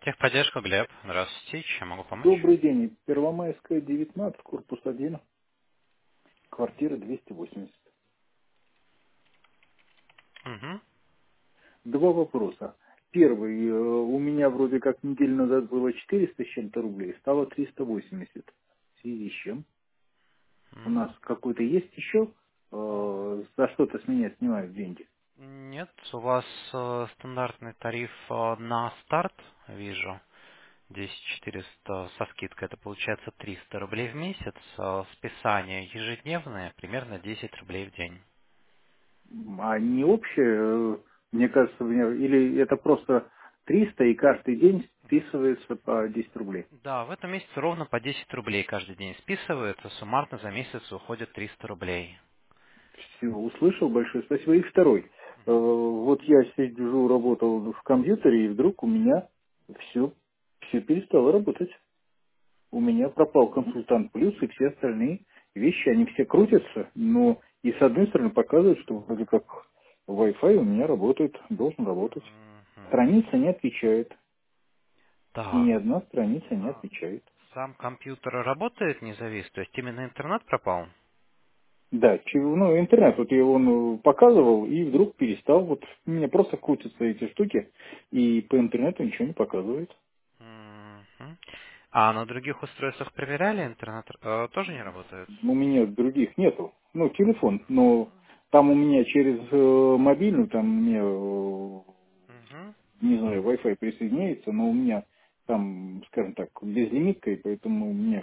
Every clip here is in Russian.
Техподдержка, Глеб. Здравствуйте. Чем могу помочь? Добрый день. Первомайская, 19, корпус 1, квартира 280. Угу. Два вопроса. Первый. У меня вроде как неделю назад было 400 с чем-то рублей, стало 380. В связи с чем? У нас какой-то есть еще? За что-то с меня снимают деньги. Нет, у вас стандартный тариф на старт, вижу, 10400 со скидкой, это получается 300 рублей в месяц, списание ежедневное, примерно 10 рублей в день. А не общее, мне кажется, или это просто 300 и каждый день списывается по 10 рублей. Да, в этом месяце ровно по 10 рублей каждый день списывается, суммарно за месяц уходит 300 рублей. Все, услышал, большое спасибо. И второй. Вот я сижу, работал в компьютере, и вдруг у меня все перестало работать. У меня пропал консультант плюс, и все остальные вещи, они все крутятся, но и с одной стороны показывают, что вроде как Wi-Fi у меня работает, должен работать. Мгм. Страница не отвечает, и ни Так, одна страница не а отвечает. сам компьютер работает независимо, то есть именно интернет пропал? Да, ну, интернет, вот я он показывал, и вдруг перестал, вот у меня просто крутятся эти штуки, и по интернету ничего не показывает. Мгм. А на других устройствах проверяли интернет? Тоже не работает? У меня других нету, ну, телефон, но там у меня через мобильную, там мне, Мгм. не знаю, Wi-Fi присоединяется, но у меня там, скажем так, безлимитка, и поэтому у меня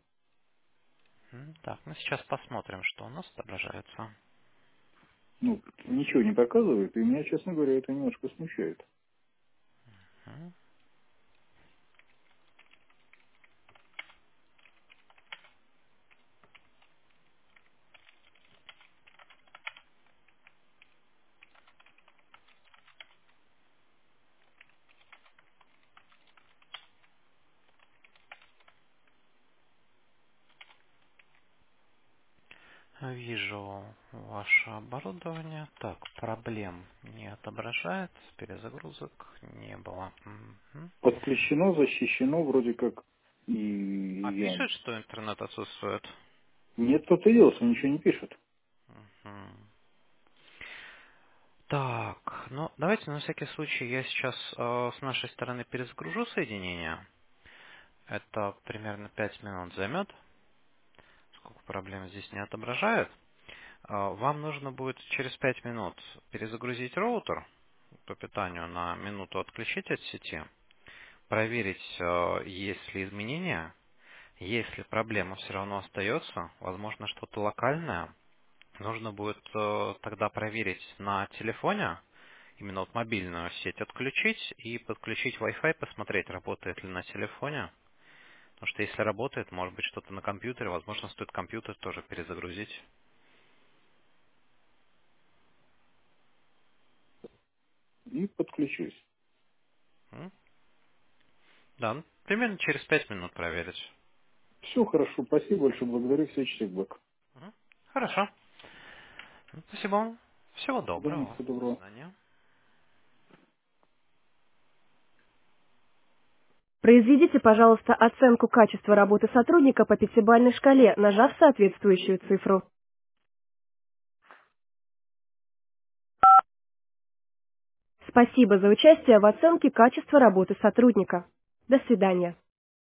Так, мы сейчас посмотрим, что у нас отображается. ну, ничего не показывает, и меня, честно говоря, это немножко смущает. Мгм. Вижу ваше оборудование. Так, проблем не отображает, перезагрузок не было. Мгм. Подключено, защищено, вроде как, и А я... пишет, что интернет отсутствует? Нет, кто-то делся, ничего не пишет. Мгм. Так, ну давайте на всякий случай я сейчас с нашей стороны перезагружу соединение. Это примерно 5 минут займет. Сколько проблем здесь не отображает. Вам нужно будет через 5 минут перезагрузить роутер по питанию, на минуту отключить от сети, проверить, есть ли изменения. Если проблема все равно остается, возможно, что-то локальное, нужно будет тогда проверить на телефоне, именно вот мобильную сеть отключить и подключить Wi-Fi, посмотреть, работает ли на телефоне. Потому что если работает, может быть что-то на компьютере, возможно, стоит компьютер тоже перезагрузить. И подключусь. М? Да, ну, примерно через 5 минут проверить. Все хорошо, спасибо большое, благодарю, все чек-бэк. Мгм. Хорошо. Ну, спасибо вам. Всего До свидания, доброго. всего До доброго. свидания. Произведите, пожалуйста, оценку качества работы сотрудника по пятибалльной шкале, нажав соответствующую цифру. Спасибо за участие в оценке качества работы сотрудника. До свидания.